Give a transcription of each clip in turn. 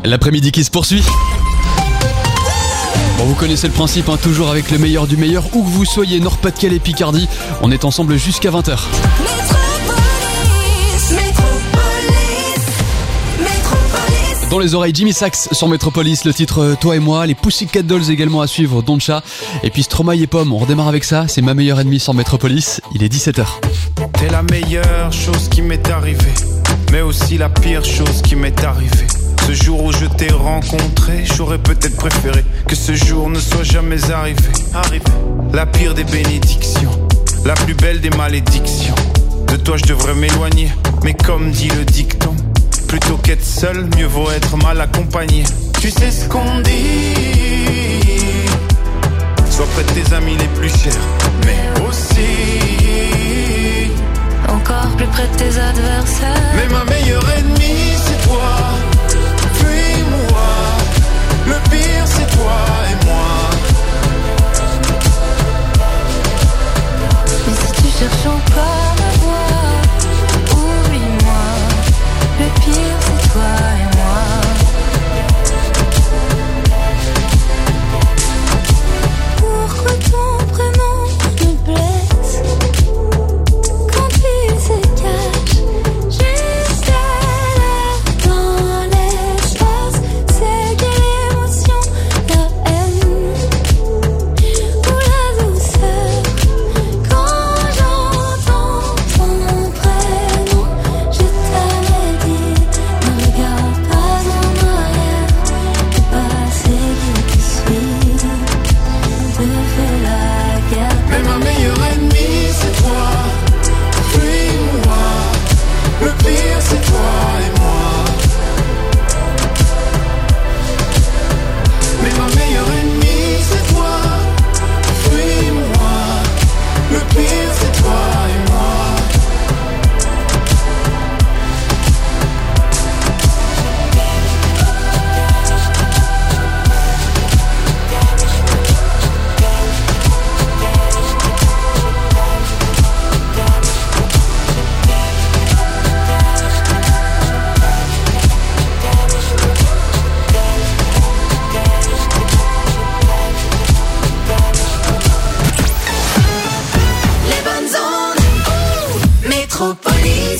L'après-midi qui se poursuit. Bon, vous connaissez le principe, hein, toujours avec le meilleur du meilleur, où que vous soyez, Nord-Pas-de-Calais, Picardie. On est ensemble jusqu'à 20h. Dans les oreilles, Jimmy Sax sur Métropolis, le titre Toi et moi, les Pussycat Dolls également à suivre, Doncha, et puis Stromae et Pomme. On redémarre avec ça, c'est ma meilleure ennemie sur Métropolis, il est 17h. T'es la meilleure chose qui m'est arrivée, mais aussi la pire chose qui m'est arrivée. Ce jour où je t'ai rencontré, j'aurais peut-être préféré que ce jour ne soit jamais arrivé. La pire des bénédictions, la plus belle des malédictions. De toi je devrais m'éloigner, mais comme dit le dicton, plutôt qu'être seul, mieux vaut être mal accompagné. Tu sais ce qu'on dit, sois près de tes amis les plus chers, mais aussi encore plus près de tes adversaires. Mais ma meilleure ennemie c'est toi, fuis-moi. Le pire c'est toi et moi. Et si tu cherches encore ma voix, oublie-moi. Le pire c'est toi et moi. Pourquoi ton prénom me blesse quand il se cache jusqu'à là dans l'espace? C'est quelle émotion, la haine ou la douceur quand j'entends ton prénom? Je t'avais dit, ne regarde pas en arrière, le passé qui te suit te fait la guerre. Mais ma meilleure ennemie c'est toi, fuis-moi. Le pire c'est toi et moi. Mais ma meilleure ennemie c'est toi, fuis-moi. Le pire c'est toi et moi. Les bonnes ondes, Métropolis.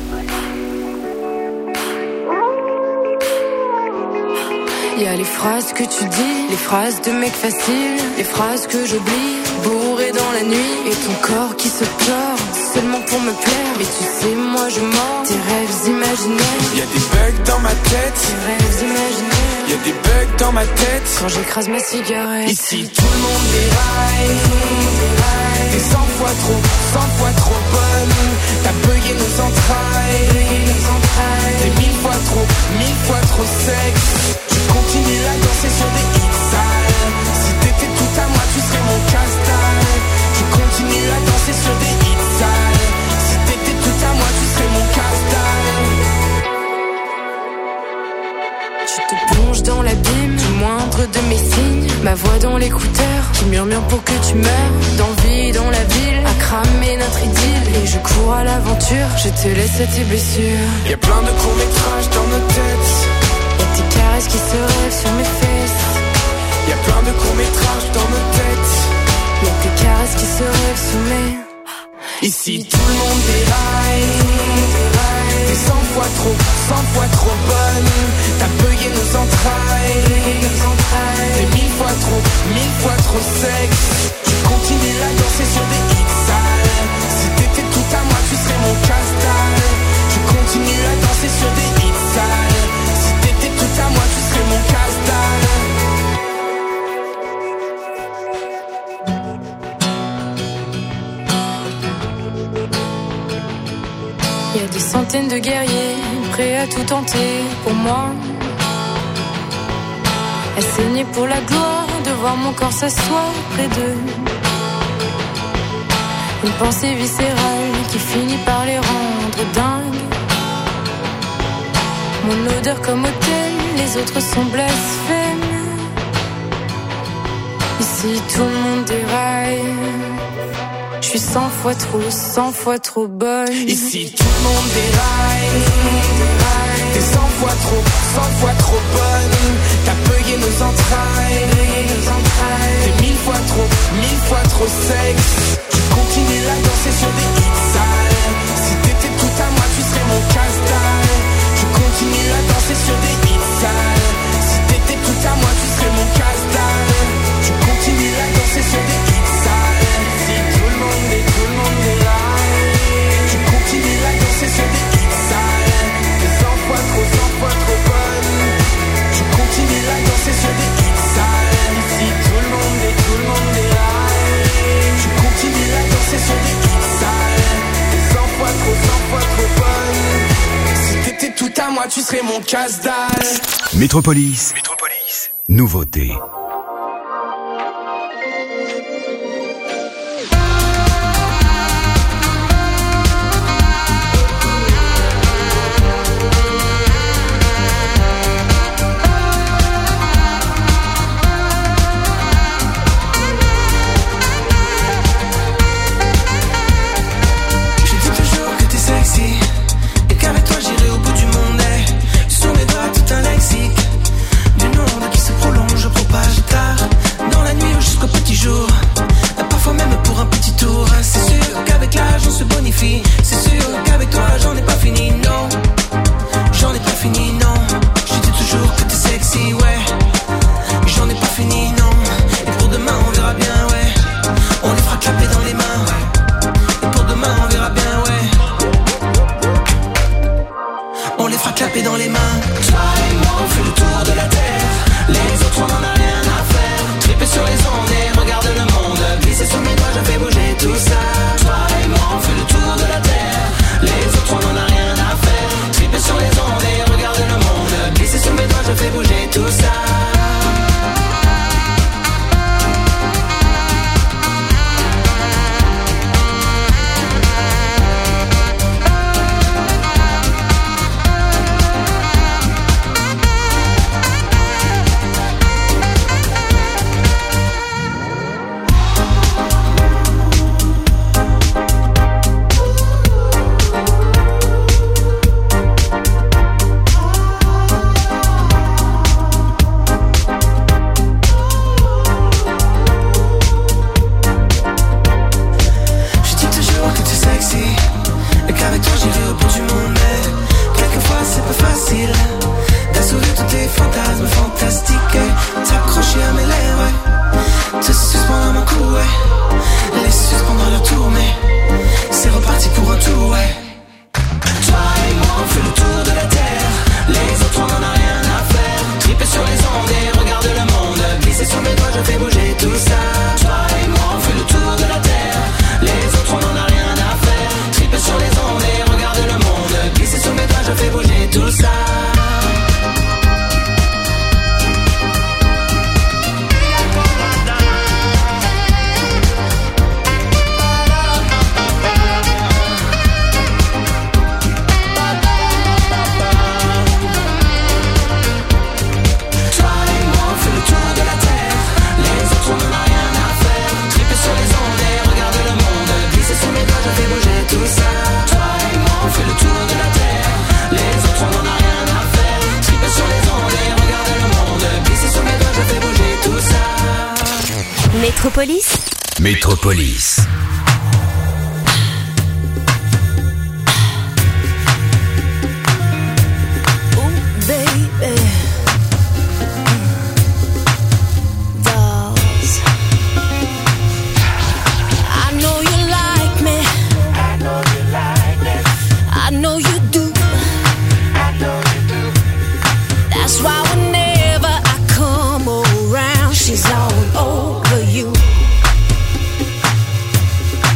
Y a les phrases que tu dis, les phrases de mec facile, les phrases que j'oublie, bourré dans la nuit, et ton corps qui se tord, seulement pour me plaire. Mais tu sais, moi je mens, tes rêves imaginaires. Y'a des bugs dans ma tête, Tes rêves imaginaires. y'a des bugs dans ma tête. Quand j'écrase ma cigarette. Ici tout le monde déraille. T'es 100 fois trop bonne. T'as bugué nos entrailles. T'es 1000 fois trop sexe. Tu continues à danser sur des hits sales. Si t'étais tout à moi, tu serais mon casse-dalle. Tu continues à danser sur des hits sales. Si t'étais tout à moi, tu serais mon casse-dalle. Tu te plonges dans l'abîme, du moindre de mes signes. Ma voix dans l'écouteur, qui murmure pour que tu meurs. D'envie dans la ville, à cramer notre idylle. Et je cours à l'aventure, je te laisse à tes blessures. Y'a plein de courts-métrages dans nos têtes. Et tes caresses qui se rêvent sur mes fesses. Y'a plein de courts-métrages dans nos têtes. Et tes caresses qui se rêvent sur mes... Ici tout le monde déraille. T'es 100 fois trop bonne. T'as bugué nos entrailles. T'es 1000 fois trop sexe. Tu continues à danser sur des hits sales. Si t'étais tout à moi, tu serais mon casse-dalle. Tu continues à danser sur des hits sales. Si t'étais tout à moi, tu serais mon casse-dalle. Y a des centaines de guerriers prêts à tout tenter pour moi. À saigner pour la gloire de voir mon corps s'asseoir près d'eux. Une pensée viscérale qui finit par les rendre dingues. Mon odeur comme autel, les autres sont blasphèmes. Ici tout le monde déraille. Je suis 100 fois trop bonne. Ici tout le monde déraille. T'es 100 fois trop bonne. T'as payé nos entrailles. T'es 1000 fois trop sexe. Tu continues à danser sur des hits sales. Si t'étais tout à moi, tu serais mon casse-dalle. Tu continues à danser sur des hits sales. Si t'étais tout à moi, tu serais mon casse-dalle. Tu continues à danser sur des hits sales. Si tout le monde est là. Tu continues à danser sur des hits sales. T'es 100 fois trop bonne. Tu continues à danser sur des hits sales. Si tout le monde est là. Tu continues à danser sur des hits sales. T'es 100 fois trop bonne. Si t'étais tout à moi, tu serais mon casse-dalle. Métropolis. Nouveauté. Et qu'avec toi j'irai au bout du monde. Sur mes doigts tout un lexique d'une onde qui se prolonge, propage tard dans la nuit ou jusqu'au petit jour. Parfois même pour un petit tour. C'est sûr qu'avec l'âge on se bonifie. C'est sûr qu'avec toi j'en ai pas fini, non. J'en ai pas fini, non. Je dis toujours que t'es sexy, ouais. J'en ai pas fini, non. Et pour demain on verra bien, ouais. On les fera clapper dans les mains, ouais. Et pour demain on verra bien, ouais. On les fera clapper dans les mains. Toi et moi on fait le tour de la terre. Les autres on en a rien à faire. Tripper sur les ondes et regarde le monde. Glisser sur mes doigts, je fais bouger tout ça. Toi et moi on fait le tour de la terre. Les autres on en a rien à faire. Tripper sur les ondes et regarde le monde. Glisser sur mes doigts, je fais bouger tout ça. Métropolis. She's all over you.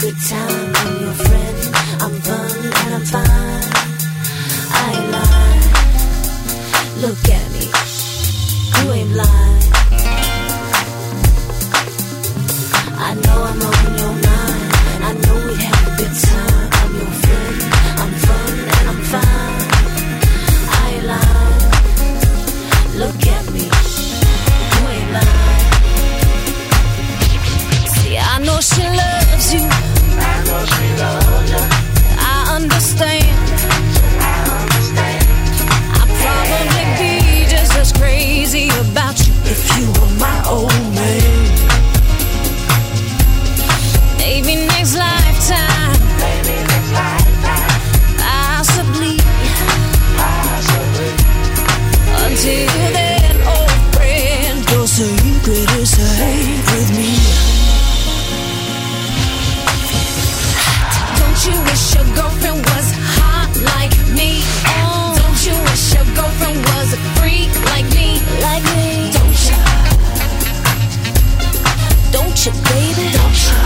good time. I'm your friend, I'm fun and I'm fine. I ain't lying. Look at me, you ain't blind. I know I'm on your mind. I know we have a good time. I'm your friend, I'm fun and I'm fine. I ain't lying. Look at me, you ain't lying. See, I know she loves you. I know she loves you. I understand. I'd probably be just as crazy about you if you were my old man. Maybe next lifetime. Possibly. Until then, old friend, your secret is safe with me. Don't you wish your girlfriend was hot like me? Oh. Don't you wish your girlfriend was a freak like me? Like me. Don't you? Don't you, baby? Don't you?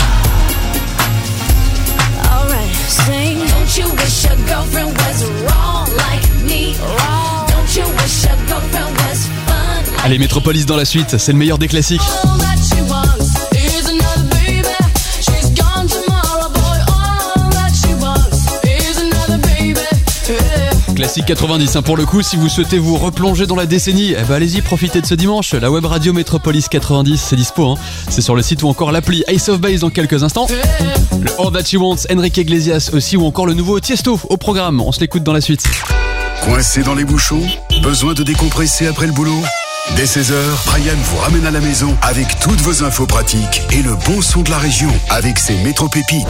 Alright, sing. Don't you wish your girlfriend was raw like me? Raw. Don't you wish your girlfriend was fun like Allez, Métropolis dans la suite, c'est le meilleur des classiques. all that she wants is another baby. She's gone tomorrow, boy. All that she wants is another baby. Yeah. Classique 90, hein, pour le coup, si vous souhaitez vous replonger dans la décennie, eh ben allez-y, profitez de ce dimanche. La web radio Métropolis 90, c'est dispo, hein. C'est sur le site ou encore l'appli Ace of Base dans quelques instants. Le All That She Wants, Enrique Iglesias aussi, ou encore le nouveau Tiesto au programme. On se l'écoute dans la suite. Coincé dans les bouchons? Besoin de décompresser après le boulot? Dès 16h, Brian vous ramène à la maison avec toutes vos infos pratiques et le bon son de la région avec ses métro-pépites.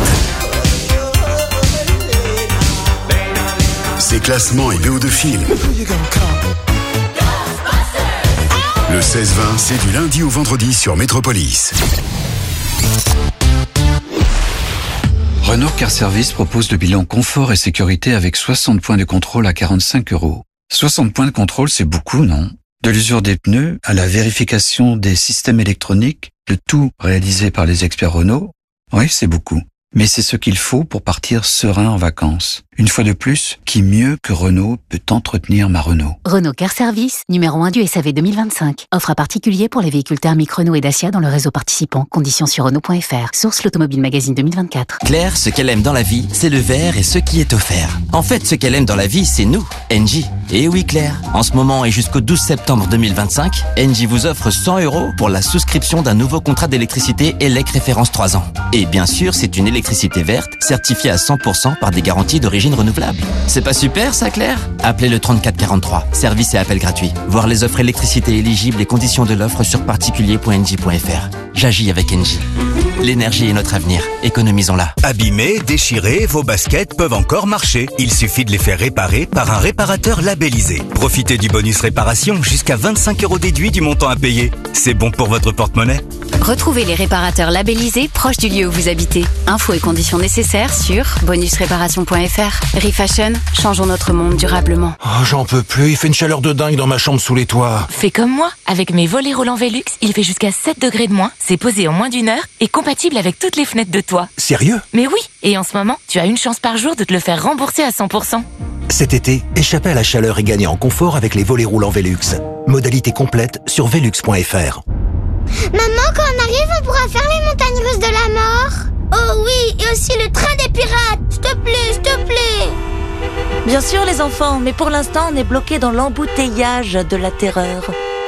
Ses classements et BO de films. Le 16-20, c'est du lundi au vendredi sur Métropolis. Renault Car Service propose le bilan confort et sécurité avec 60 points de contrôle à 45 €. 60 points de contrôle, c'est beaucoup, non? De l'usure des pneus à la vérification des systèmes électroniques, le tout réalisé par les experts Renault. Oui, c'est beaucoup. Mais c'est ce qu'il faut pour partir serein en vacances. Une fois de plus, qui mieux que Renault peut entretenir ma Renault? Renault Car Service, numéro 1 du SAV 2025. Offre à particulier pour les véhicules thermiques Renault et Dacia dans le réseau participant. Conditions sur Renault.fr. Source l'Automobile Magazine 2024. Claire, ce qu'elle aime dans la vie, c'est le verre et ce qui est offert. En fait, ce qu'elle aime dans la vie, c'est nous, Engie. Et oui, Claire, en ce moment et jusqu'au 12 septembre 2025, Engie vous offre 100 € pour la souscription d'un nouveau contrat d'électricité ELEC référence 3 ans. Et bien sûr, c'est une électricité verte, certifiée à 100% par des garanties d'origine renouvelable. C'est pas super ça, Claire? Appelez le 3443. Service et appel gratuit. Voir les offres électricité éligibles et conditions de l'offre sur particulier.engie.fr. J'agis avec Engie. L'énergie est notre avenir. Économisons-la. Abîmés, déchirés, vos baskets peuvent encore marcher. Il suffit de les faire réparer par un réparateur labellisé. Profitez du bonus réparation jusqu'à 25 € déduit du montant à payer. C'est bon pour votre porte-monnaie. Retrouvez les réparateurs labellisés proches du lieu où vous habitez. Infos et conditions nécessaires sur bonusréparation.fr. Refashion, changeons notre monde durablement. Oh, j'en peux plus, il fait une chaleur de dingue dans ma chambre sous les toits. Fais comme moi, avec mes volets roulants Velux, il fait jusqu'à 7 degrés de moins, c'est posé en moins d'1 heure et compatible avec toutes les fenêtres de toit. Sérieux? Mais oui, et en ce moment, tu as une chance par jour de te le faire rembourser à 100%. Cet été, échappez à la chaleur et gagnez en confort avec les volets roulants Velux. Modalité complète sur velux.fr. Maman, quand on arrive, on pourra faire les montagnes russes de la mort? Oh oui, et aussi le train des pirates. S'il te plaît, s'il te plaît. Bien sûr les enfants, mais pour l'instant on est bloqué dans l'embouteillage de la terreur.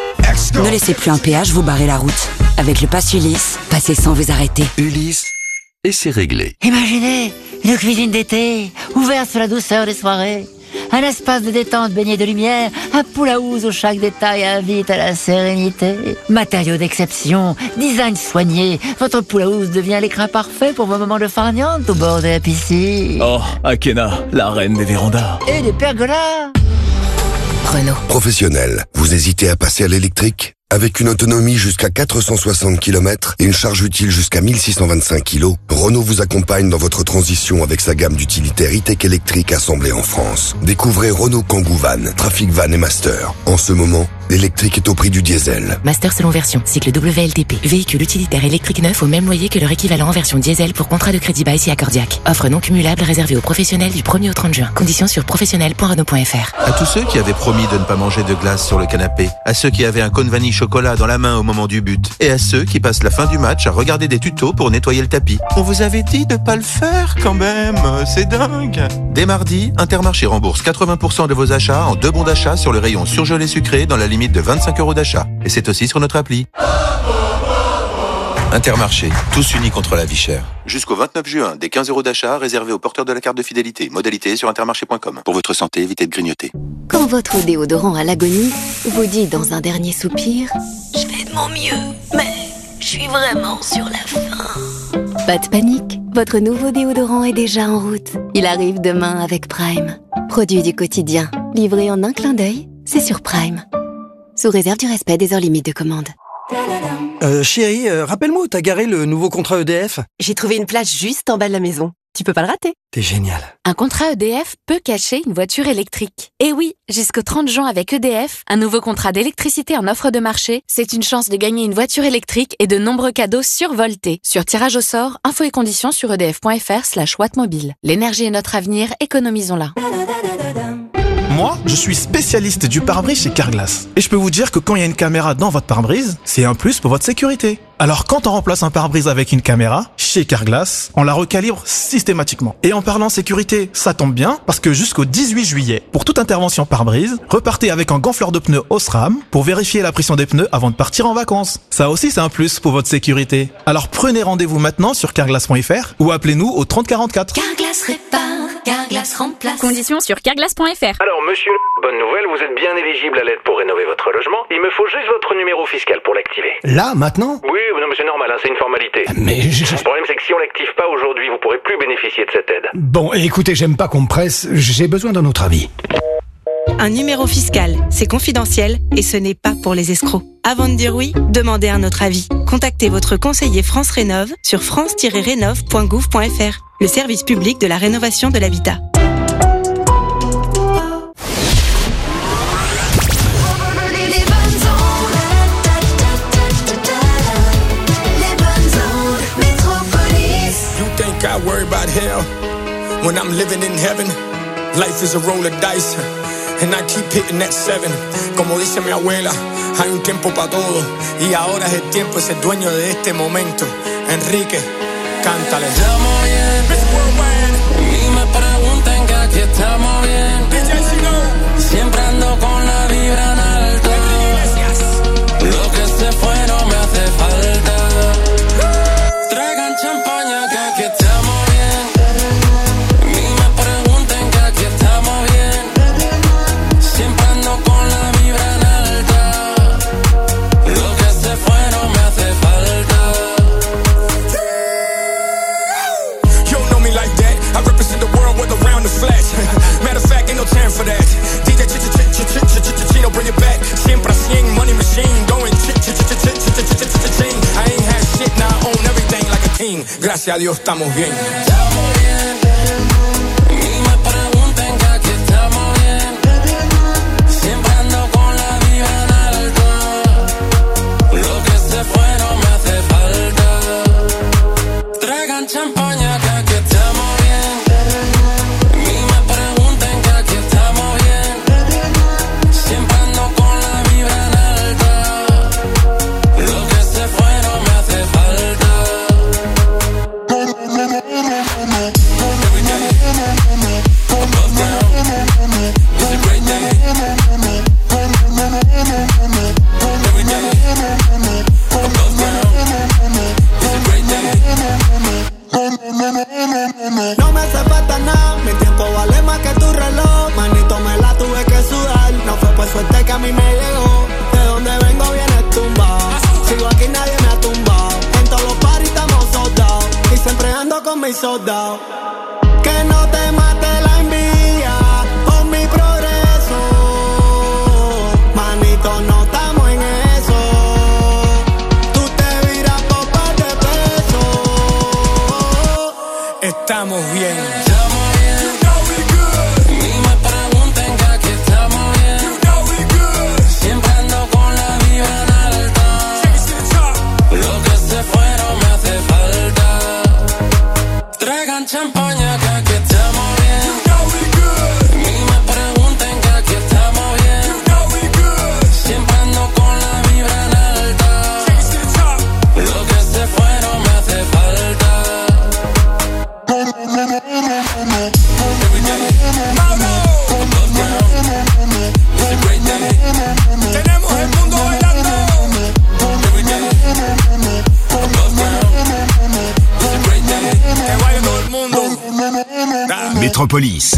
Ne laissez plus un péage vous barrer la route. Avec le pass Ulysse, passez sans vous arrêter. Ulysse, et c'est réglé. Imaginez une cuisine d'été, ouverte sur la douceur des soirées. Un espace de détente baigné de lumière, un pool à housse où chaque détail invite à la sérénité. Matériaux d'exception, design soigné, votre pool à housse devient l'écran parfait pour vos moments de farniente au bord de la piscine. Oh, Akena, la reine des vérandas. Et des pergolas. Renault. Professionnel, vous hésitez à passer à l'électrique? Avec une autonomie jusqu'à 460 km et une charge utile jusqu'à 1625 kg, Renault vous accompagne dans votre transition avec sa gamme d'utilitaires e-tech électriques assemblés en France. Découvrez Renault Kangoo Van, Trafic Van et Master. En ce moment, l'électrique est au prix du diesel. Master selon version, cycle WLTP. Véhicule utilitaire électrique neuf au même loyer que leur équivalent en version diesel pour contrat de crédit bail si accordiaque. Offre non cumulable réservée aux professionnels du 1er au 30 juin. Conditions sur professionnel.renault.fr. À tous ceux qui avaient promis de ne pas manger de glace sur le canapé, à ceux qui avaient un cône vanille chocolat dans la main au moment du but, et à ceux qui passent la fin du match à regarder des tutos pour nettoyer le tapis. On vous avait dit de pas le faire quand même, c'est dingue. Dès mardi, Intermarché rembourse 80% de vos achats en 2 bons d'achat sur le rayon surgelé sucré dans la limite de 25 € d'achat. Et c'est aussi sur notre appli. Intermarché, tous unis contre la vie chère. Jusqu'au 29 juin, des 15 € d'achat réservés aux porteurs de la carte de fidélité. Modalité sur intermarché.com. Pour votre santé, évitez de grignoter. Quand votre déodorant à l'agonie vous dit dans un dernier soupir « Je fais de mon mieux, mais je suis vraiment sur la fin ». Pas de panique, votre nouveau déodorant est déjà en route. Il arrive demain avec Prime. Produit du quotidien, livré en un clin d'œil, c'est sur Prime. Sous réserve du respect des heures limites de commande. Chérie, rappelle-moi où t'as garé le nouveau contrat EDF. J'ai trouvé une place juste en bas de la maison. Tu peux pas le rater. T'es génial. Un contrat EDF peut cacher une voiture électrique. Et oui, jusqu'au 30 juin avec EDF, un nouveau contrat d'électricité en offre de marché, c'est une chance de gagner une voiture électrique et de nombreux cadeaux survoltés. Sur tirage au sort, infos et conditions sur edf.fr/wattmobile. L'énergie est notre avenir, économisons-la. Moi, je suis spécialiste du pare-brise chez Carglass. Et je peux vous dire que quand il y a une caméra dans votre pare-brise, c'est un plus pour votre sécurité. Alors quand on remplace un pare-brise avec une caméra, chez Carglass, on la recalibre systématiquement. Et en parlant sécurité, ça tombe bien, parce que jusqu'au 18 juillet, pour toute intervention pare-brise, repartez avec un gonfleur de pneus Osram pour vérifier la pression des pneus avant de partir en vacances. Ça aussi, c'est un plus pour votre sécurité. Alors prenez rendez-vous maintenant sur carglass.fr ou appelez-nous au 3044. Carglass répare, Carglass remplace. Conditions sur carglass.fr. Alors monsieur, bonne nouvelle, vous êtes bien éligible à l'aide pour rénover votre logement. Il me faut juste votre numéro fiscal pour l'activer. Là, maintenant ? Oui, non mais c'est normal, hein, c'est une formalité. Mais Le problème c'est que si on l'active pas aujourd'hui, vous pourrez plus bénéficier de cette aide. Bon, écoutez, j'aime pas qu'on me presse, j'ai besoin d'un autre avis. Un numéro fiscal, c'est confidentiel et ce n'est pas pour les escrocs. Avant de dire oui, demandez un autre avis. Contactez votre conseiller France Rénov sur france-rénov.gouv.fr, le service public de la rénovation de l'habitat. I worry about hell when I'm living in heaven. Life is a roll of dice and I keep hitting that 7. Como dice mi abuela, hay un tiempo para todo y ahora es el tiempo de ser dueño de este momento. Enrique, cántale. Estamos bien, ni me pregunten que aquí estamos bien. Siempre ando con la vibra en alto. Lo que se fue no me hace falta. Traigan champaña que aquí estamos bien. Ni me pregunten que aquí estamos bien. Siempre ando con la vibra en alta. Lo que se fue no me hace falta. You don't know me like that. I represent the world with around the flash. Matter of fact, ain't no time for that. DJ Chino, bring it back. Siempre a 100, money machine, going ching. I ain't had shit, now I own everything like a king. Gracias a Dios estamos bien. Estamos bien. Ni me pregunten que aquí estamos bien. Siempre ando con la vibra en alto. Lo que se fue no me hace falta. Traigan champaña que aquí estamos bien. Ni me pregunten que aquí estamos bien. Siempre ando con la vibra en alta. Lo que se fue no me hace falta. No me hace falta nada, mi tiempo vale más que tu reloj. Manito, me la tuve que sudar. No fue por suerte que a mí me llegó. De donde vengo viene tumbado. Sigo aquí, nadie me ha tumbado. En todos los paris estamos soldados. Y siempre ando con mis soldados. Que no te mate la envidia por mi progreso. Manito, no estamos en eso. Tú te viras por par de pesos. Estamos bien. Estamos bien. Ni me pregunten que aquí estamos bien. Siempre ando traigan champaña que aquí estamos bien. You know we good. Ni me pregunten que aquí estamos bien. You know we good. Siempre ando con la vibra en alta. Lo que se fue no me hace falta. Every day, above ground. It's a great day. Tenemos el mundo bailando. Every day, above ground. It's a great day. Que baile todo el mundo. Métropolis.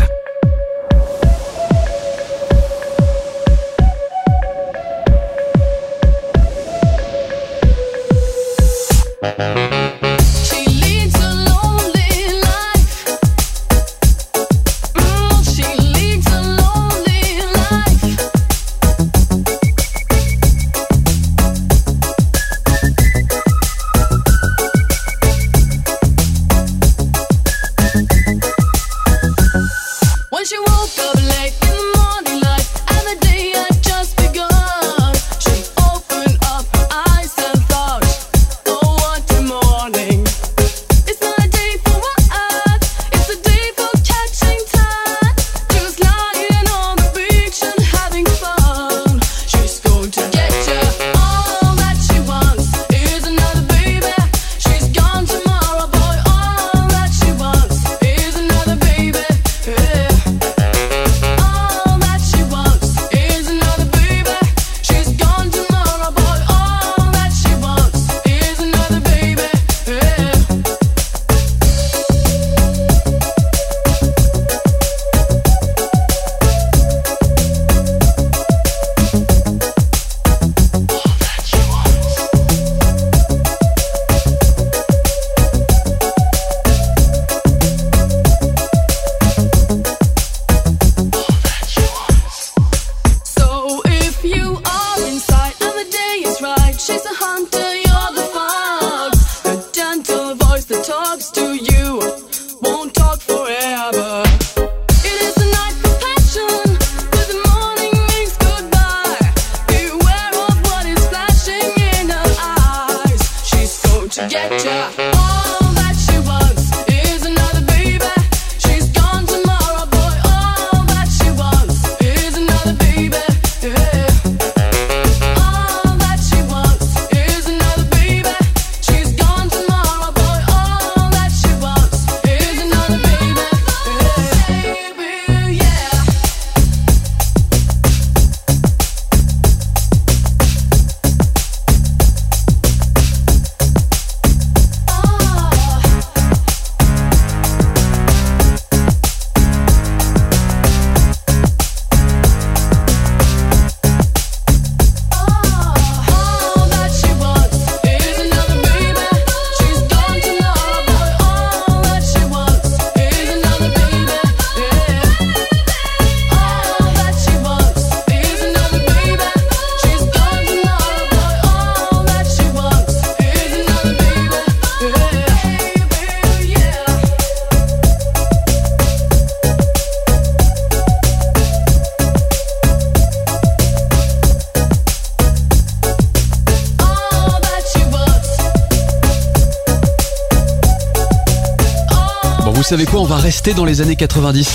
Vous savez quoi, on va rester dans les années 90.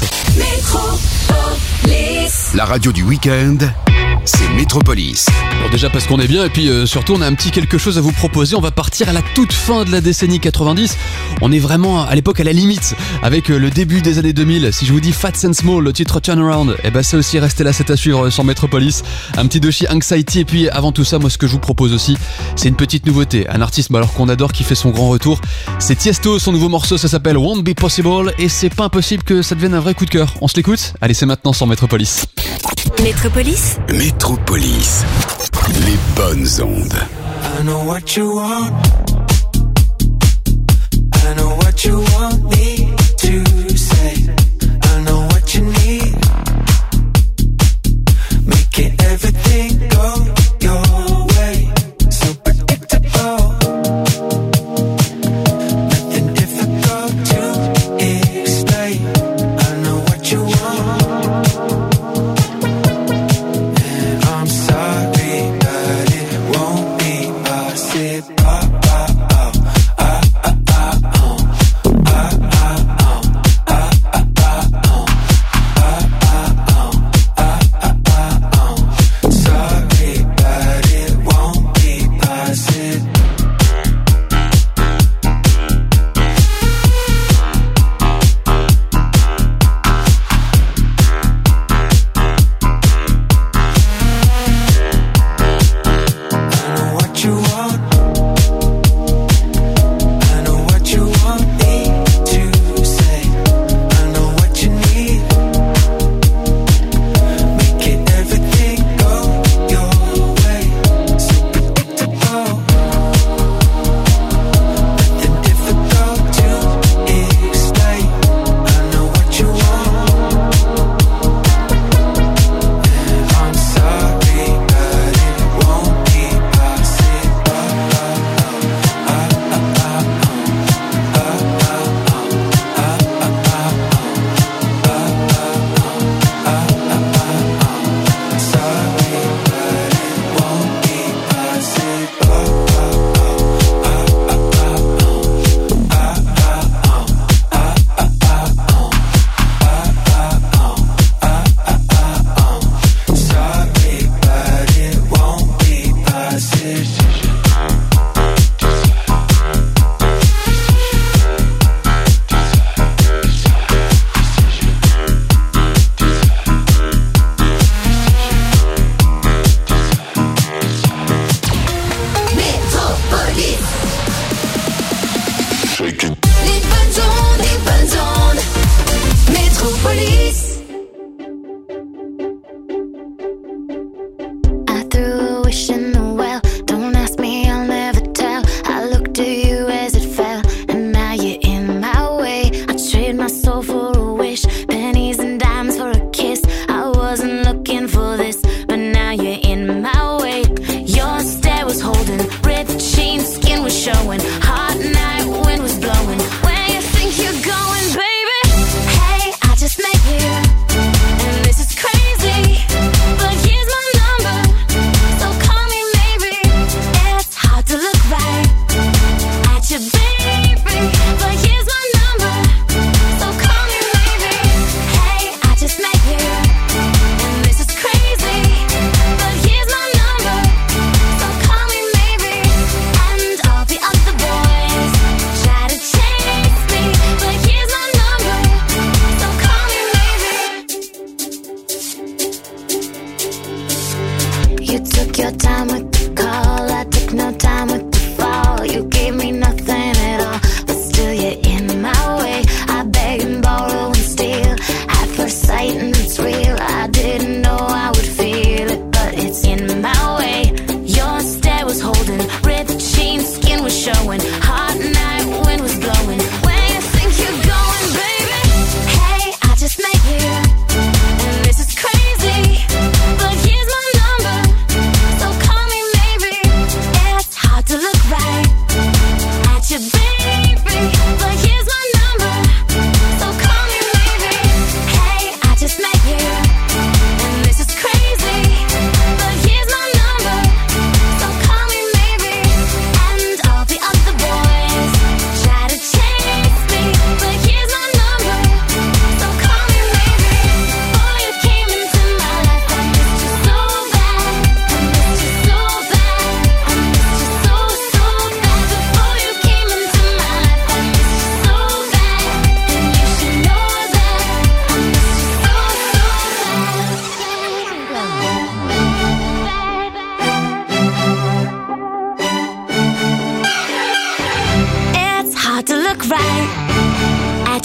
La radio du week-end, c'est Métropolis. Bon, déjà parce qu'on est bien et puis surtout on a un petit quelque chose à vous proposer. On va partir à la toute fin de la décennie 90. On est vraiment à l'époque à la limite avec le début des années 2000. Si je vous dis Fats and Small, le titre Turnaround, et ben c'est aussi resté là, c'est à suivre sur Métropolis. Un petit Doshi Anxiety et puis avant tout ça, moi ce que je vous propose aussi, c'est une petite nouveauté. Un artiste alors qu'on adore qui fait son grand retour. C'est Tiesto, son nouveau morceau, ça s'appelle Won't Be Possible et c'est pas impossible que ça devienne un vrai coup de cœur. On se l'écoute ? Allez, c'est maintenant sur Métropolis. Métropolis. Métropolis. Les bonnes ondes. I know what you want. I know what you want me to say. I know what you need. Making everything go your way. So predictable. Nothing difficult to explain. I know what you want. And I'm sorry, but it won't be possible.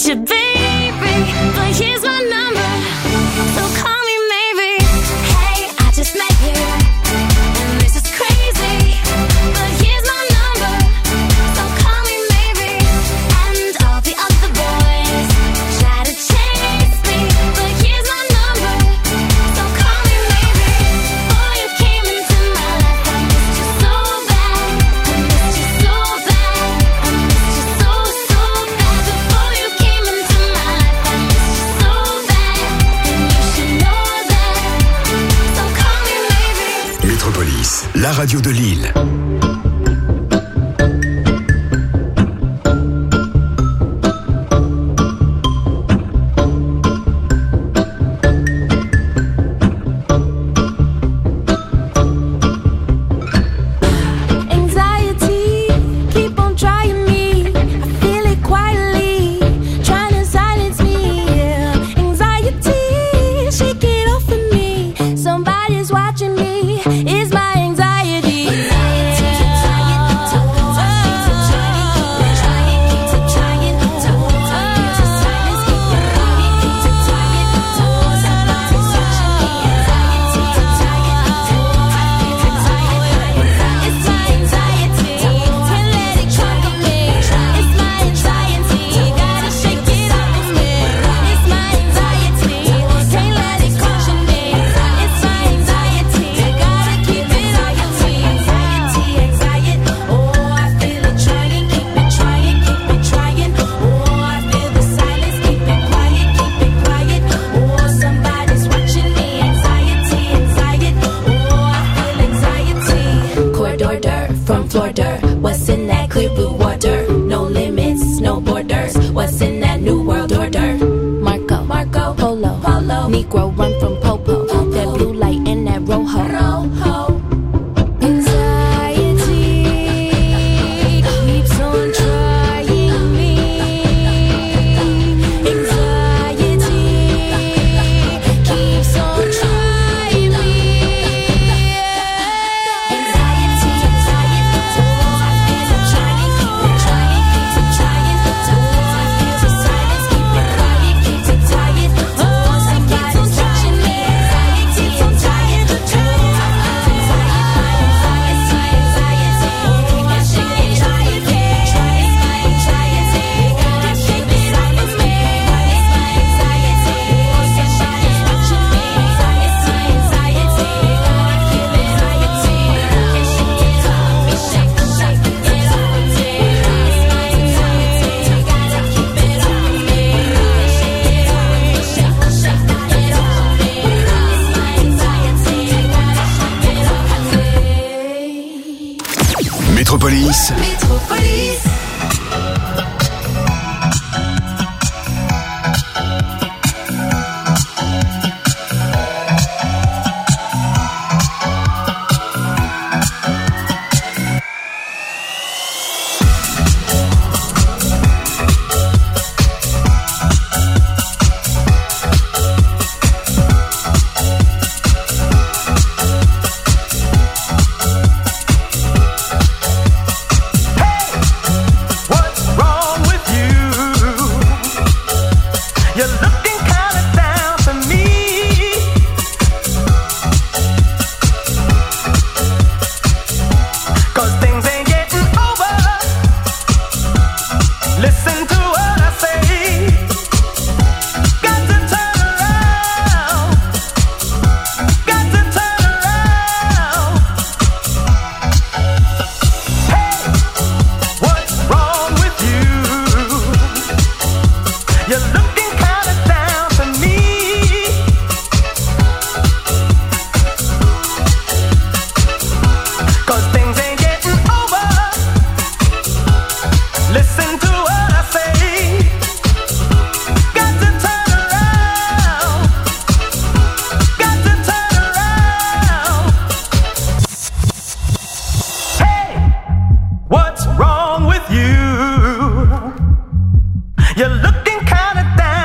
want you, baby, but here's my number, so call me maybe. Hey, I just met you, and this is crazy, but here's my number, so call me maybe. And all the other boys try to chase me, but here's my number, so call me maybe. Before you came into my life, I missed you so bad, I missed you so bad, I missed you so bad. Before you came into my life, I missed you so bad, and you should know that, so call me maybe. Métropolis, la radio de Lille. Anxiety, keep on trying me. I feel it quietly, trying to silence me. Yeah. Anxiety, shake it off of me. Somebody's watching me. It's my anxiety. From Florida, what's in that clear blue water? No limits, no borders. What's in that new world order? Marco, Polo, Negro run from Popo. That blue light and that rojo. Anxiety keeps on trying me. Anxiety keeps on trying me. Métropolis. You're looking kinda down.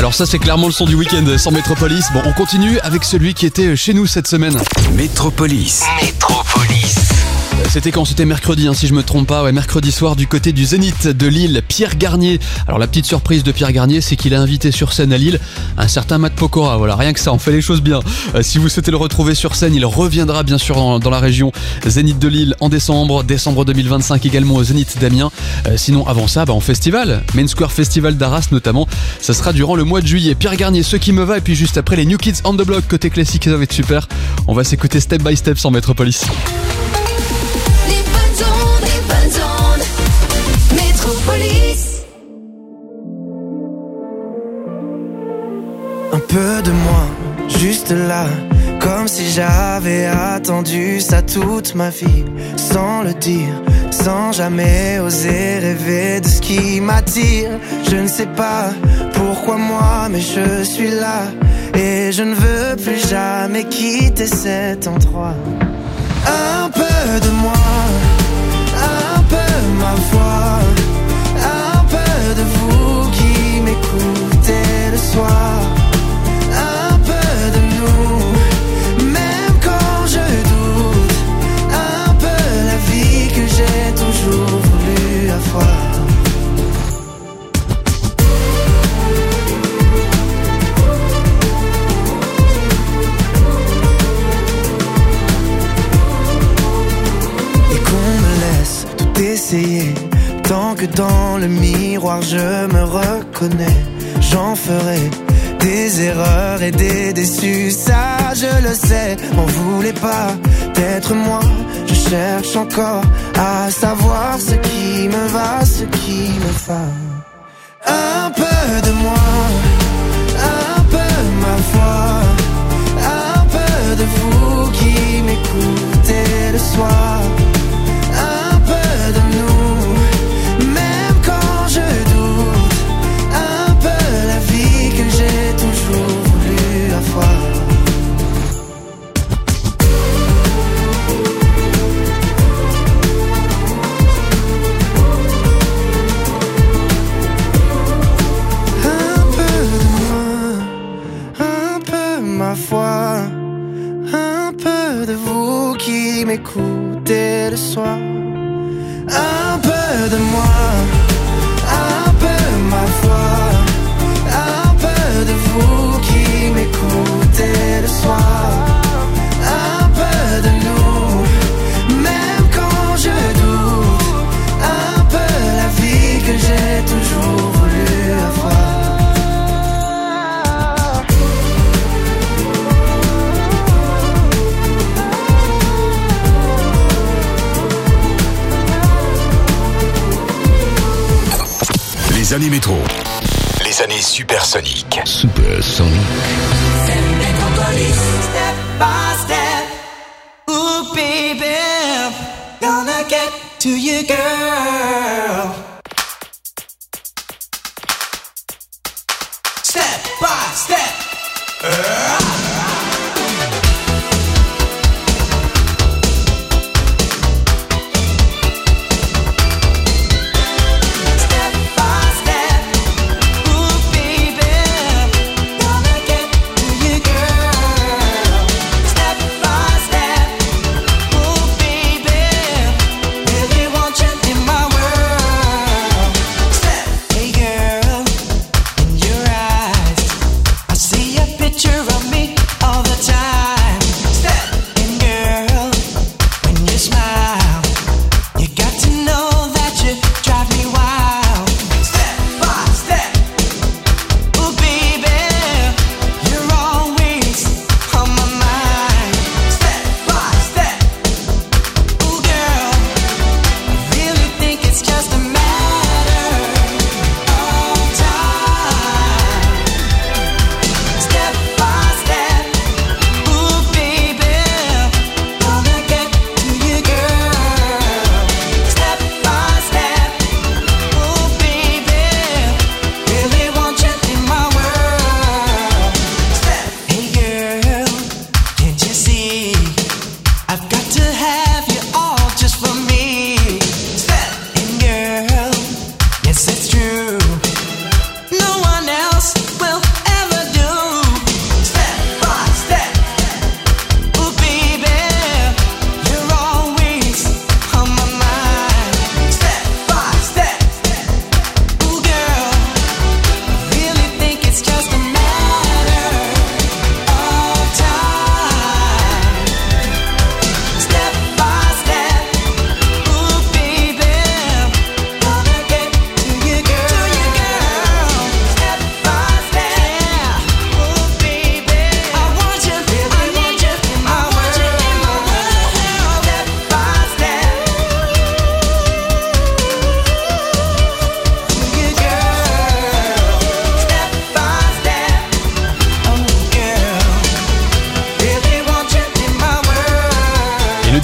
Alors ça c'est clairement le son du week-end sans Métropolis. Bon, on continue avec celui qui était chez nous cette semaine. Métropolis. C'était quand? C'était mercredi, si je me trompe pas. Ouais, mercredi soir du côté du Zénith de Lille, Pierre Garnier. Alors la petite surprise de Pierre Garnier, c'est qu'il a invité sur scène à Lille un certain Matt Pokora. Voilà, rien que ça, on fait les choses bien. Si vous souhaitez le retrouver sur scène, il reviendra bien sûr dans la région Zénith de Lille en décembre 2025 également au Zénith d'Amiens. Sinon avant ça, en festival, Main Square Festival d'Arras notamment. Ça sera durant le mois de juillet. Pierre Garnier, Ce qui me va, et puis juste après les New Kids on the Block côté classique, ça va être super. On va s'écouter Step by Step sans Métropolis. Métropolis. Un peu de moi, juste là, comme si j'avais attendu ça toute ma vie, sans le dire, sans jamais oser rêver de ce qui m'attire. Je ne sais pas pourquoi moi, mais je suis là, et je ne veux plus jamais quitter cet endroit. Un peu de moi, un peu ma voix, un peu de vous qui m'écoutez le soir, un peu de nous, même quand je doute, un peu la vie que j'ai toujours voulu avoir. Essayer, tant que dans le miroir je me reconnais, j'en ferai des erreurs et des déçus, ça je le sais. M'en voulez pas d'être moi, je cherche encore à savoir ce qui me va, ce qui me va. Un peu de moi, un peu ma voix, un peu de vous qui m'écoutez le soir, un peu de nous, même quand je doute, un peu la vie que j'ai toujours voulu avoir. Un peu de moi, un peu ma foi, un peu de vous qui m'écoutez le soir. Un peu de moi, un peu ma foi, un peu de vous qui m'écoutez le soir, un peu de nous, même quand je doute, un peu la vie que j'ai toujours voulu avoir. Les années métro. Les années supersoniques. Supersonique. Step by step, ooh baby, gonna get to you, girl. Step by step. Picture of me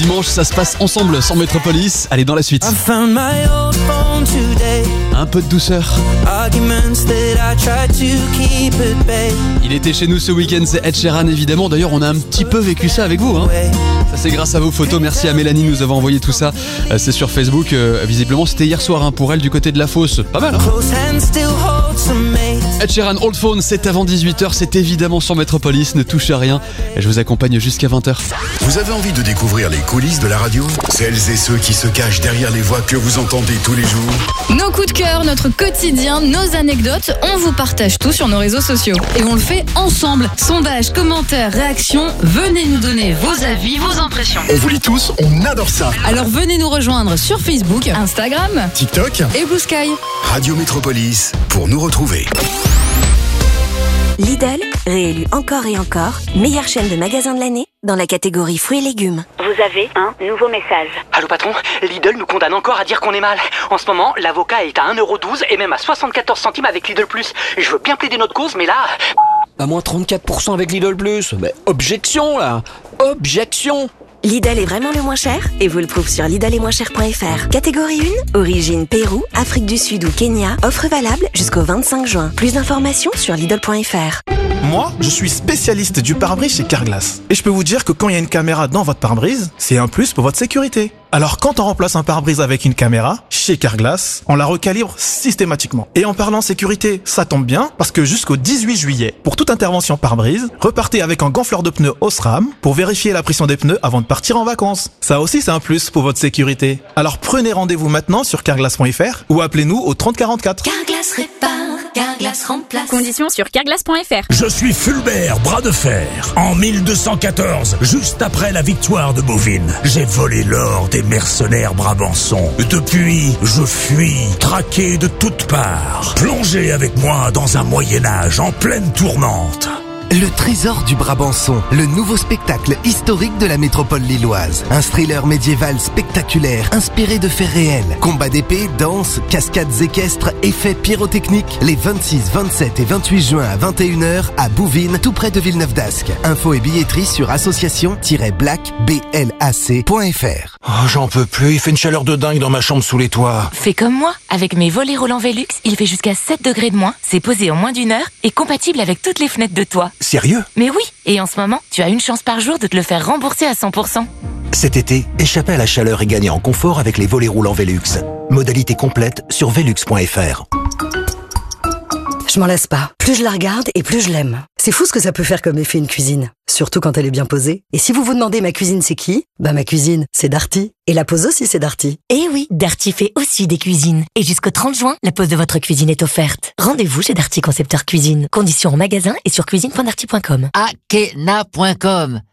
dimanche, ça se passe ensemble sur Métropolis. Allez, dans la suite. Un peu de douceur. Il était chez nous ce week-end, c'est Ed Sheeran évidemment. D'ailleurs, on a un petit peu vécu ça avec vous, hein. Ça c'est grâce à vos photos. Merci à Mélanie, nous avons envoyé tout ça. C'est sur Facebook. Visiblement, c'était hier soir hein, pour elle du côté de la fosse. Pas mal, hein. Ed Sheeran, Old Phone, c'est avant 18h. C'est évidemment sur Métropolis. Ne touchez à rien. Et je vous accompagne jusqu'à 20h. Vous avez envie de découvrir les coulisses de la radio? Celles et ceux qui se cachent derrière les voix que vous entendez tous les jours? Nos coups de cœur, notre quotidien, nos anecdotes, on vous partage tout sur nos réseaux sociaux. Et on le fait ensemble. Sondages, commentaires, réactions, venez nous donner vos avis, vos impressions. On vous lit tous, on adore ça. Alors venez nous rejoindre sur Facebook, Instagram, TikTok et Blue Sky. Radio Métropolis, pour nous retrouver. Lidl, réélu encore et encore, meilleure chaîne de magasins de l'année dans la catégorie fruits et légumes. Vous avez un nouveau message. Allô patron, Lidl nous condamne encore à dire qu'on est mal. En ce moment, l'avocat est à 1,12€ et même à 74 centimes avec Lidl+. Je veux bien plaider notre cause, mais là... À moins 34% avec Lidl+. Mais objection là. Objection. Lidl est vraiment le moins cher et vous le trouve sur lidl-et-moins-cher.fr. Catégorie 1, origine Pérou, Afrique du Sud ou Kenya. Offre valable jusqu'au 25 juin. Plus d'informations sur lidl.fr. Moi, je suis spécialiste du pare-brise chez Carglass. Et je peux vous dire que quand il y a une caméra dans votre pare-brise, c'est un plus pour votre sécurité. Alors quand on remplace un pare-brise avec une caméra, chez Carglass, on la recalibre systématiquement. Et en parlant sécurité, ça tombe bien, parce que jusqu'au 18 juillet, pour toute intervention pare-brise, repartez avec un gonfleur de pneus Osram pour vérifier la pression des pneus avant de partir en vacances. Ça aussi c'est un plus pour votre sécurité. Alors prenez rendez-vous maintenant sur carglass.fr ou appelez-nous au 3044. Carglass répare, Carglass remplace. Conditions sur carglass.fr. Je suis Fulbert, bras de fer. En 1214, juste après la victoire de Bouvines, j'ai volé l'or des mercenaires brabançons. Depuis, je fuis, traqué de toutes parts. Plongez avec moi dans un Moyen-Âge en pleine tourmente. Le Trésor du Brabançon, le nouveau spectacle historique de la métropole lilloise. Un thriller médiéval spectaculaire, inspiré de faits réels. Combats d'épée, danse, cascades équestres, effets pyrotechniques. Les 26, 27 et 28 juin à 21h à Bouvines, tout près de Villeneuve-d'Ascq. Infos et billetterie sur association-black.fr. Oh, j'en peux plus, il fait une chaleur de dingue dans ma chambre sous les toits. Fais comme moi, avec mes volets roulants Velux, il fait jusqu'à 7 degrés de moins, c'est posé en moins d'1 heure et compatible avec toutes les fenêtres de toit. Sérieux? Mais oui, et en ce moment, tu as une chance par jour de te le faire rembourser à 100%. Cet été, échappez à la chaleur et gagnez en confort avec les volets roulants Velux. Modalité complète sur velux.fr. Je m'en lasse pas. Plus je la regarde et plus je l'aime. C'est fou ce que ça peut faire comme effet une cuisine. Surtout quand elle est bien posée. Et si vous vous demandez ma cuisine c'est qui? Bah ma cuisine, c'est Darty. Et la pose aussi c'est Darty. Eh oui, Darty fait aussi des cuisines. Et jusqu'au 30 juin, la pose de votre cuisine est offerte. Rendez-vous chez Darty Concepteur Cuisine. Conditions en magasin et sur cuisine.darty.com. Akena.com.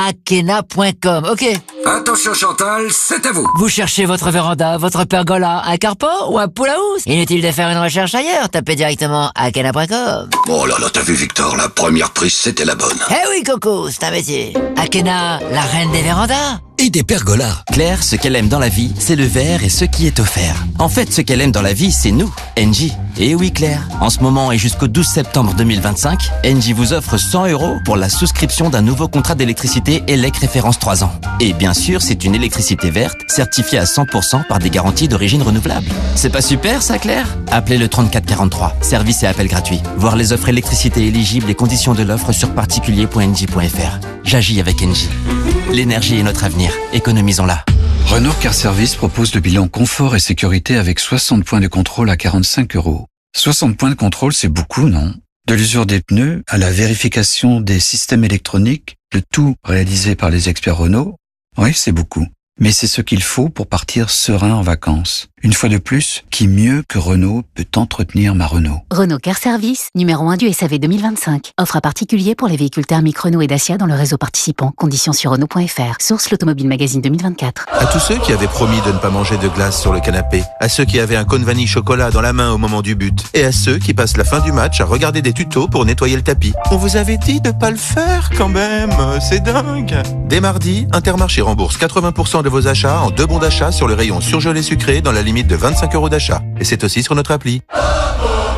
Akena.com, ok. Attention Chantal, c'est à vous. Vous cherchez votre véranda, votre pergola, un carport ou un pool house? Inutile de faire une recherche ailleurs, tapez directement Akena.com. Oh là là, t'as vu Victor, la première prise c'était la bonne. Eh oui Coco, c'est un métier. Akena, la reine des vérandas. Et des pergolas. Claire, ce qu'elle aime dans la vie, c'est le verre et ce qui est offert. En fait, ce qu'elle aime dans la vie, c'est nous, Engie. Et oui Claire, en ce moment et jusqu'au 12 septembre 2025, Engie vous offre 100 € pour la souscription d'un nouveau contrat d'électricité ELEC référence 3 ans. Et bien sûr, c'est une électricité verte, certifiée à 100% par des garanties d'origine renouvelable. C'est pas super ça Claire? Appelez le 3443, service et appel gratuit. Voir les offres électricité éligibles et conditions de l'offre sur particulier.engie.fr. J'agis avec Engie. L'énergie est notre avenir, économisons-la. Renault Car Service propose le bilan confort et sécurité avec 60 points de contrôle à 45 €. 60 points de contrôle, c'est beaucoup, non? De l'usure des pneus à la vérification des systèmes électroniques, le tout réalisé par les experts Renault. Oui, c'est beaucoup. Mais c'est ce qu'il faut pour partir serein en vacances. Une fois de plus, qui mieux que Renault peut entretenir ma Renault? Renault Car Service, numéro 1 du SAV 2025. Offre à particulier pour les véhicules thermiques Renault et Dacia dans le réseau participant. Conditions sur Renault.fr. Source l'Automobile Magazine 2024. À tous ceux qui avaient promis de ne pas manger de glace sur le canapé, à ceux qui avaient un cône vanille chocolat dans la main au moment du but, et à ceux qui passent la fin du match à regarder des tutos pour nettoyer le tapis. On vous avait dit de pas le faire quand même, c'est dingue. Dès mardi, Intermarché rembourse 80% de vos achats en 2 bons d'achat sur le rayon surgelé sucré dans la limite de 25 € d'achat. Et c'est aussi sur notre appli.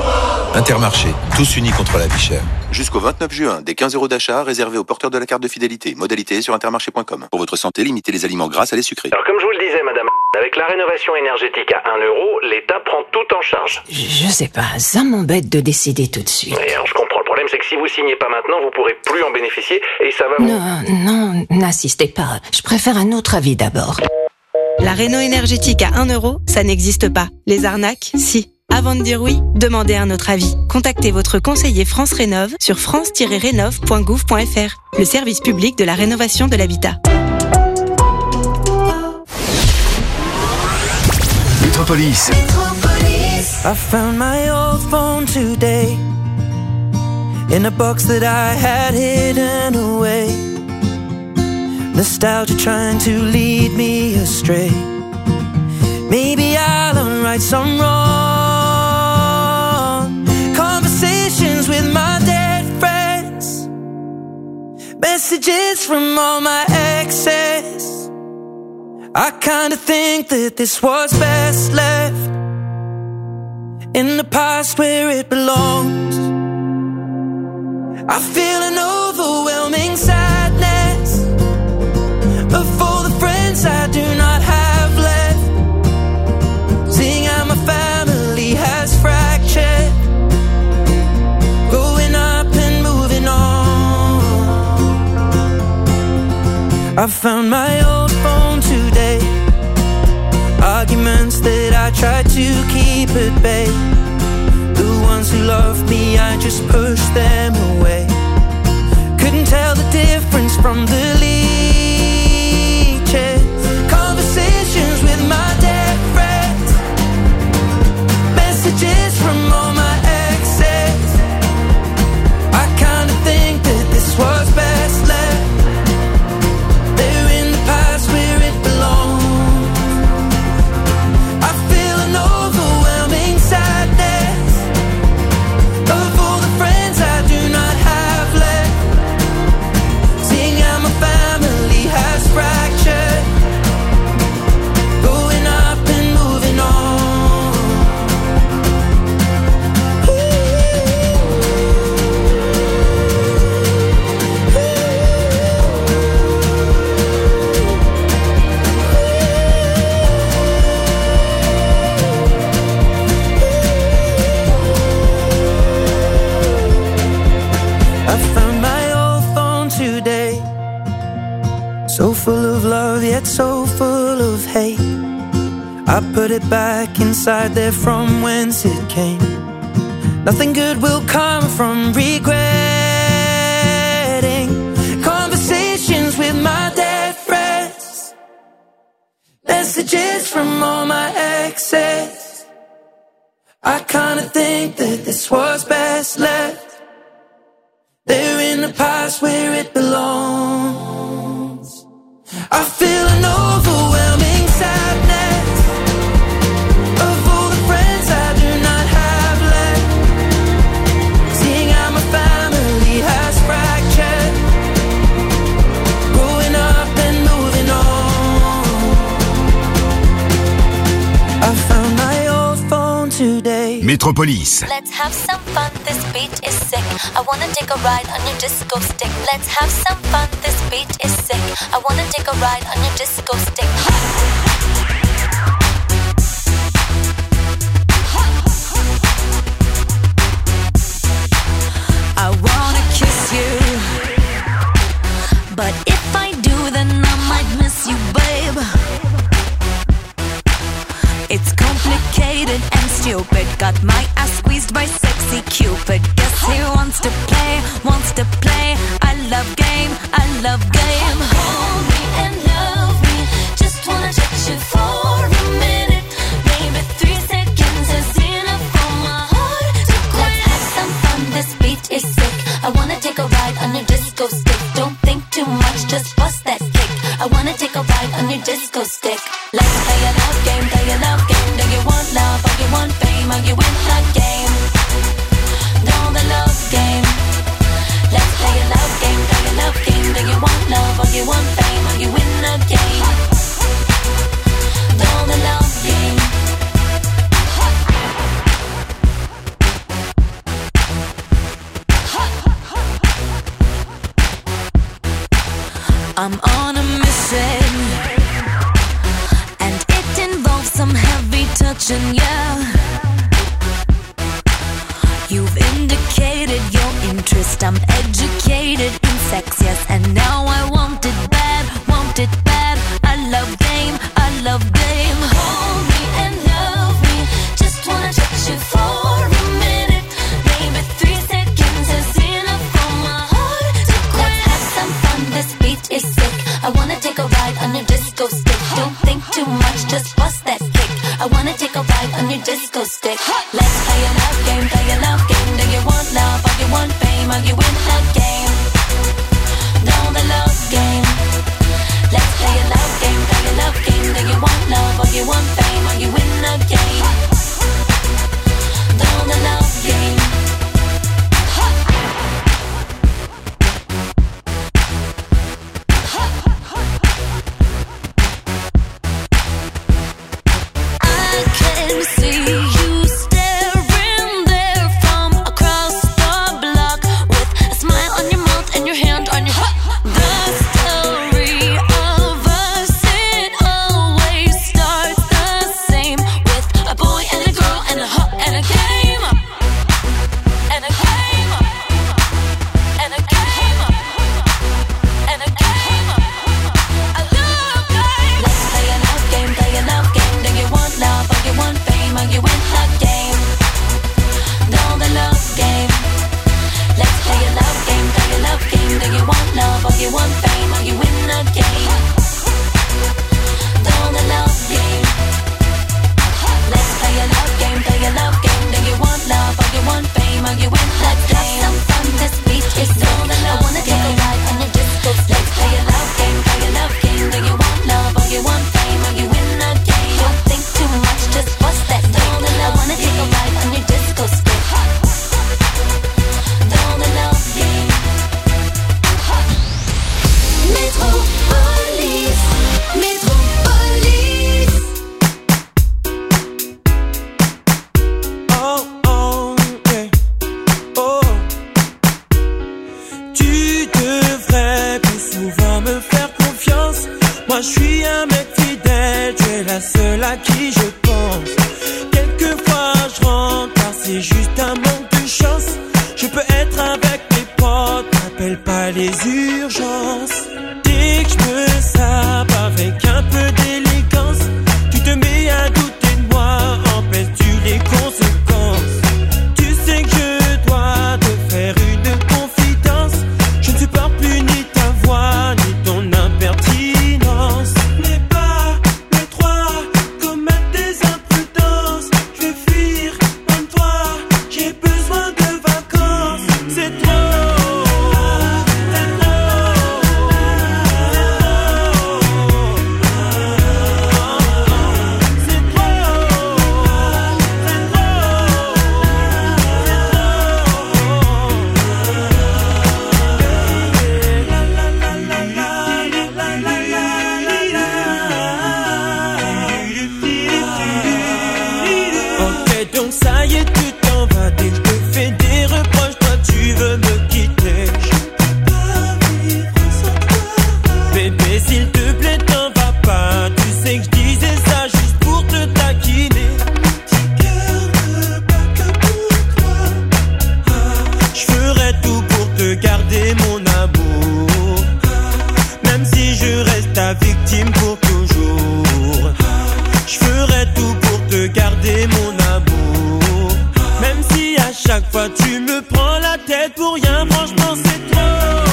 Intermarché, tous unis contre la vie chère. Jusqu'au 29 juin, des 15 € d'achat réservés aux porteurs de la carte de fidélité. Modalité sur intermarché.com. Pour votre santé, limitez les aliments gras, salés, sucrés. Alors comme je vous le disais, madame, avec la rénovation énergétique à 1 €, l'État prend tout en charge. Je sais pas, ça m'embête de décider tout de suite. Et alors je comprends, le problème c'est que si vous signez pas maintenant, vous pourrez plus en bénéficier et ça va vous... Non, n'insistez pas. Je préfère un autre avis d'abord. La réno énergétique à 1 €, ça n'existe pas. Les arnaques, si. Avant de dire oui, demandez un autre avis. Contactez votre conseiller France Rénov sur france-rénov.gouv.fr, le service public de la rénovation de l'habitat. Métropolis. I found my old phone today in a box that I had hidden away. Nostalgia trying to lead me astray. Maybe I'll unwrite some wrong conversations with my dead friends, messages from all my exes. I kinda think that this was best left in the past where it belongs. I feel an overwhelming sadness of all the friends I do not have left. Seeing how my family has fractured, growing up and moving on. I found my old phone today, arguments that I tried to keep at bay. The ones who loved me, I just pushed them away. Couldn't tell the difference from the leeches. Conversations with my dead friends, messages from all my exes. I kinda think that this was best left there in the past where it belongs. I feel an overwhelming sadness of all the friends I do not have left. Seeing how my family has fractured, growing up and moving on. I found my old phone today, so full of love yet so full of hate. I put it back inside there from whence it came. Nothing good will come from regretting conversations with my dead friends, messages from all my exes. I kinda think that this was best left there in the past where it belongs. I feel an overwhelming sadness of all the friends I do not have left. Seeing how my family has fractured, growing up and moving on. I found my old phone today. Métropolis. Let's have some fun, this beat is sick. I wanna take a ride on your disco stick. Let's have some fun, this beat is sick. I wanna take a ride on your disco stick. I wanna kiss you, But if I do, then I might miss you, babe. it's complicated and stupid. Got my ass squeezed by sexy Cupid. Guess he wants to play, wants to play. I love game, I love game. Hold me and love me, just wanna touch you for a minute. Maybe 3 seconds is enough for my heart to quit. Let's have some fun, this beat is sick. I wanna take a ride on your disco stick. Don't think too much, just bust that kick. I wanna take a ride on your disco stick. Let's play a love game, play a love game. Do you want love or you want fame? Are you in the game? Know the love game. Let's play a love game, play a love game. Do you want love or you want fame? Are you in the game? Know the love game. I'm on a mission, and it involves some heavy touching, yeah. You've indicated your interest, I'm educated in sex, yes. And now I want it bad, I love game, I love game. Hold me and love me, just wanna touch you for a minute. Maybe 3 seconds is enough for my heart to quit. Let's have some fun, this beat is sick. I wanna take a ride on your disco stick. Don't think too much, just bust that kick. I wanna take a ride on your disco stick. Let's play a love game, play a love game. Do you want love or you want fame? Are you in the game? Know the love game. Let's play a love game, play a love game. Do you want love or you want fame? Are you in the game? Know the love game. I can see you staring there from across the block with a smile on your mouth and your hand on your hip. The story of us, it always starts the same with a boy and a girl and a game. And a game. And a game. And a game. A love game. Let's play a love game, play a love game. Do you want love or you want fame? Are you in the game? Know the love game. Let's play a love game, play a love game. Do you want love or you want fame? Are you in the game? Know the love game. Let's play a love game, play a love game. Do you want love or you want fame? Are you in the game? Have some fun, this beat is so the love. I wanna take a ride on your disco. Let's play a love game, play a love game. Do you want love or you want fame? Are you in the game? Don't think too much, just bust that thing. I wanna take a ride on your disco stick. Know the love game. Métropolis, Métropolis. Oh, oh, yeah. Oh. Tu devrais plus souvent me faire confiance. Moi, je suis un mec fidèle, tu es la seule à qui je pense. Quelquefois, je rentre car c'est juste un manque de chance. Je peux être avec mes potes, n'appelle pas les urgences. Dès que je me sape avec un peu d'élégance, tu te mets à douter de moi, empêches-tu les conséquences. Tu sais que je dois te faire une confidence. Je ne supporte plus ni ta voix, ni ton impertinence. N'aie pas le droit de commettre des imprudences. Je vais fuir loin de toi, j'ai besoin de vacances. C'est trop. Ok, donc ça y est, tu t'en vas. Dès que je te fais des reproches, toi tu veux me quitter. Je peux pas vivre sans toi. Bébé, s'il te plaît, t'en vas pas. Tu sais que je disais ça juste pour te taquiner. Petit cœur ne bat que pour toi. Je ferai tout pour te garder mon amour. Même si je reste ta victime pour toujours. Je ferai tout pour te garder mon amour. Même si à chaque fois tu me prends la tête pour rien, franchement c'est trop.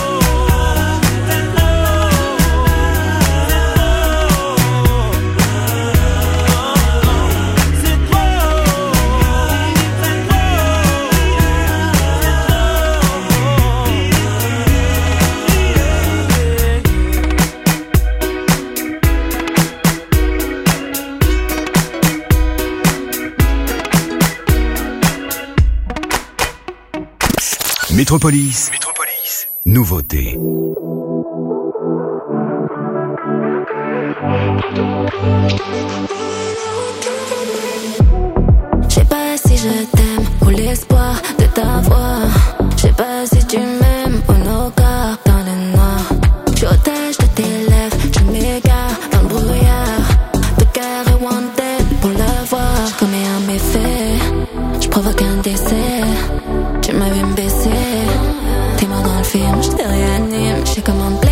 Métropolis. Nouveauté. Je sais pas si je t'aime ou l'espoir de t'avoir. Je sais pas si tu m'aimes ou nos corps dans le noir. Je suis otage de tes commentaires.